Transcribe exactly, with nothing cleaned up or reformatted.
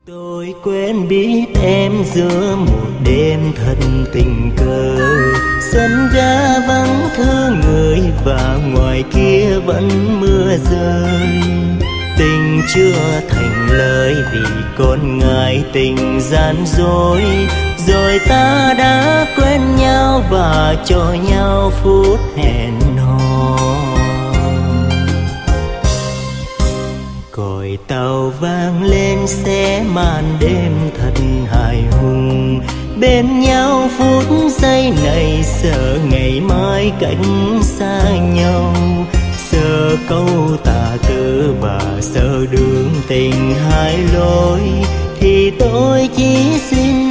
Tôi quen biết em giữa một đêm thật tình cờ, sân ga vắng thương người và ngoài kia vẫn mưa rơi. Tình chưa thành lời vì con ngại tình gian dối, rồi ta đã quen nhau và cho nhau phút hẹn hò. Còi tàu vang lên xé màn đêm thật hài hùng, bên nhau phút giây này sợ ngày mai cách xa nhau. Sợ câu tà tư và sợ đường tình hai lối, thì tôi chỉ xin